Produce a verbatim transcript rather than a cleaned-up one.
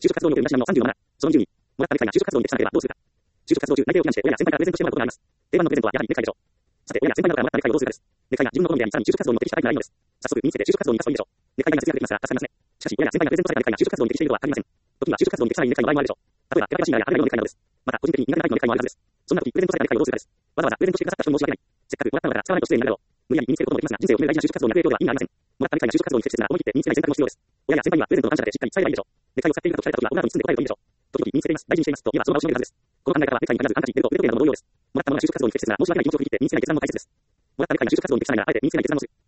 就職活動における身だしなみのさんじゅうなな。そのにじゅうに、もらったネクタイが就職活動に適さなければどうするか。就職活動中、内定を避難して親や先輩からプレゼントしてもらうことがあります。定番のプレゼントはやはりネクタイでしょう。さて、親や先輩方からもらったネクタイをどうするかです。ネクタイが自分の好みであり、さらに就職活動にも適したタイプがないのです。早速、身につけて就職活動に生かすといいでしょう。ネクタイが安くできますが、助かりますね。しかし、親や先輩がプレゼントされたネクタイが就職活動に適しているとは限りません。時には就職活動に適さないネクタイの場合もあるでしょう。例えば、ペラペラシーナや派手な色のネクタイなどです。また、個人的に苦手なタイプのネクタイもあるはずです。そんな時、プレゼントされたネクタイをどうするかです。わざわざプレゼントしてくださった人に申し訳ない。せっかくもらったのだから使わないと失礼になるだろう。無理やり身につけることもできますが、人生を決める大事な就職活動に悪い影響では意味がありません。もらったネクタイが就職活動に適切なら思い切って身につけない選択も必要です。親や先輩にはプレゼントの感謝でしっかり伝えればいいでしょう。ネクタイを使っているかと聞かれた時は、オブラートに包んで答えるといいでしょう。時々身につけています、大事にしていますと言えばその場をしのげるはずです。この考え方はネクタイに限らず、ハンカチ、ベルト、腕時計なども同様です。もらったものが就職活動に適切なら申し訳ない気持ちを振り切って身につけない決断も大切です。もらったネクタイが就職活動に適さないならあえて身につけない決断をする。